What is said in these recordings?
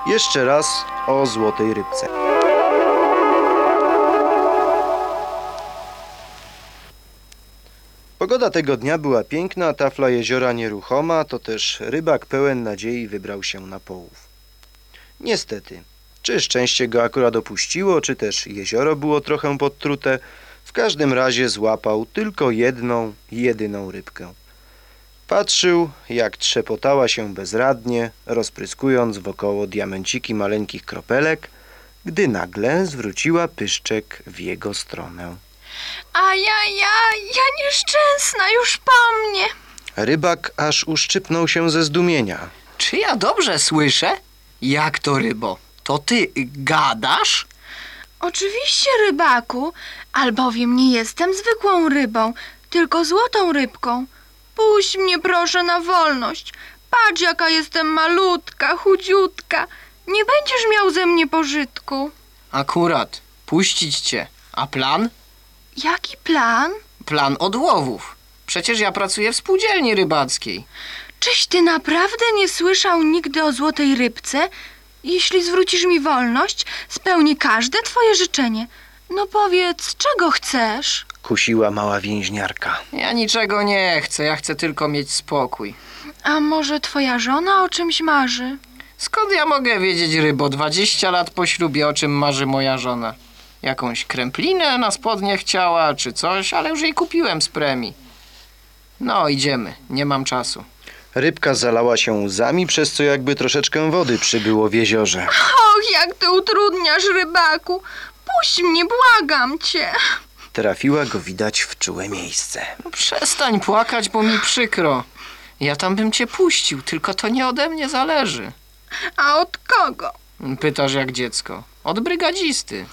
Jeszcze raz o złotej rybce. Pogoda tego dnia była piękna, tafla jeziora nieruchoma, to też rybak pełen nadziei wybrał się na połów. Niestety, czy szczęście go akurat opuściło, czy też jezioro było trochę podtrute, w każdym razie złapał tylko jedną, jedyną rybkę. Patrzył, jak trzepotała się bezradnie, rozpryskując wokoło diamenciki maleńkich kropelek, gdy nagle zwróciła pyszczek w jego stronę. Ja nieszczęsna, już po mnie. Rybak aż uszczypnął się ze zdumienia. Czy ja dobrze słyszę? Jak to, rybo? To ty gadasz? Oczywiście, rybaku, albowiem nie jestem zwykłą rybą, tylko złotą rybką. Puść mnie proszę na wolność. Patrz, jaka jestem malutka, chudziutka. Nie będziesz miał ze mnie pożytku. Akurat, puścić cię. A plan? Jaki plan? Plan odłowów. Przecież ja pracuję w spółdzielni rybackiej. Czyś ty naprawdę nie słyszał nigdy o złotej rybce? Jeśli zwrócisz mi wolność, spełnię każde twoje życzenie. No powiedz, czego chcesz? Kusiła mała więźniarka. Ja niczego nie chcę, ja chcę tylko mieć spokój. A może twoja żona o czymś marzy? Skąd ja mogę wiedzieć, rybo? 20 lat po ślubie, o czym marzy moja żona. Jakąś kręplinę na spodnie chciała, czy coś, ale już jej kupiłem z premii. No, idziemy, nie mam czasu. Rybka zalała się łzami, przez co jakby troszeczkę wody przybyło w jeziorze. Och, jak ty utrudniasz, rybaku. Puść mnie, błagam cię. Trafiła go widać w czułe miejsce. No, przestań płakać, bo mi przykro. Ja tam bym cię puścił, tylko to nie ode mnie zależy. A od kogo? Pytasz jak dziecko. Od brygadzisty.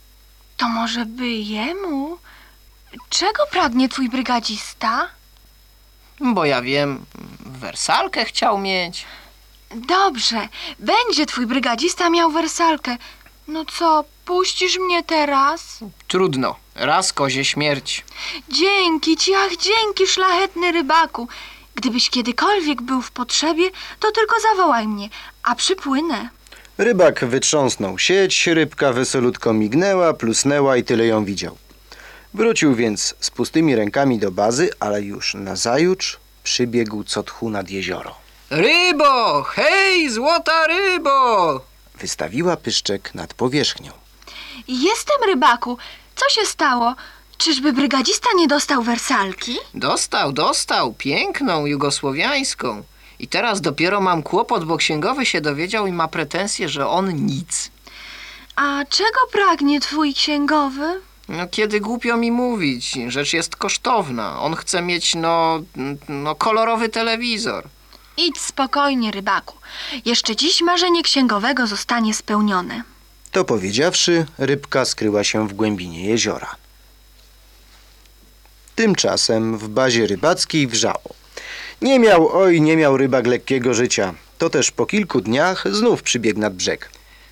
To może by jemu? Czego pragnie twój brygadzista? Bo ja wiem, wersalkę chciał mieć. Dobrze, będzie twój brygadzista miał wersalkę. No co, puścisz mnie teraz? Trudno, raz kozie śmierć. Dzięki ci, ach dzięki, szlachetny rybaku. Gdybyś kiedykolwiek był w potrzebie, to tylko zawołaj mnie, a przypłynę. Rybak wytrząsnął sieć, rybka wesolutko mignęła, plusnęła i tyle ją widział. Wrócił więc z pustymi rękami do bazy, ale już nazajutrz przybiegł co tchu nad jezioro. Rybo! Hej, złota rybo! Wystawiła pyszczek nad powierzchnią. Jestem, rybaku. Co się stało? Czyżby brygadzista nie dostał wersalki? Dostał, piękną, jugosłowiańską. I teraz dopiero mam kłopot, bo księgowy się dowiedział i ma pretensje, że on nic. A czego pragnie twój księgowy? No kiedy głupio mi mówić, rzecz jest kosztowna. On chce mieć, kolorowy telewizor. Idź spokojnie, rybaku. Jeszcze dziś marzenie księgowego zostanie spełnione. To powiedziawszy, rybka skryła się w głębinie jeziora. Tymczasem w bazie rybackiej wrzało. Nie miał rybak lekkiego życia. To też po kilku dniach znów przybiegł nad brzeg.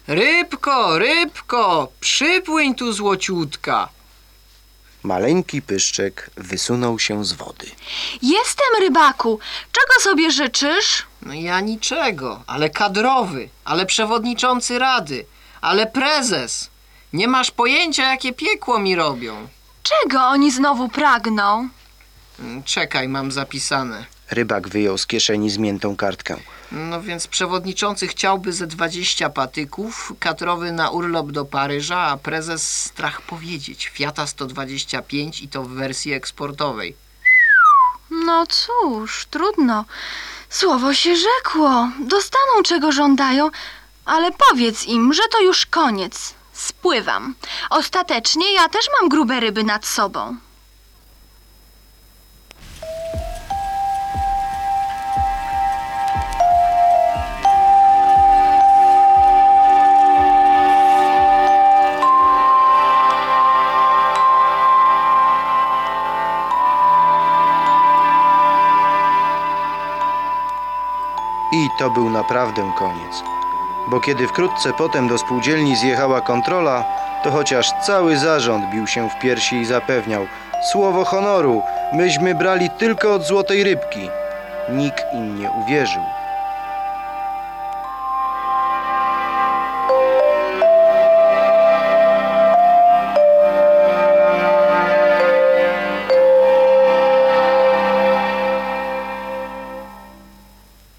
Rybko, przypłyń tu, złociutka. Maleńki pyszczek wysunął się z wody. Jestem, rybaku. Czego sobie życzysz? No ja niczego, ale kadrowy, ale przewodniczący rady, ale prezes. Nie masz pojęcia, jakie piekło mi robią. Czego oni znowu pragną? Czekaj, mam zapisane. Rybak wyjął z kieszeni zmiętą kartkę. No więc przewodniczący chciałby ze 20 patyków, kadrowy na urlop do Paryża, a prezes strach powiedzieć. Fiata 125 i to w wersji eksportowej. No cóż, trudno. Słowo się rzekło. Dostaną czego żądają, ale powiedz im, że to już koniec. Spływam. Ostatecznie ja też mam grube ryby nad sobą. I to był naprawdę koniec. Bo kiedy wkrótce potem do spółdzielni zjechała kontrola, to chociaż cały zarząd bił się w piersi i zapewniał: słowo honoru, myśmy brali tylko od złotej rybki. Nikt im nie uwierzył.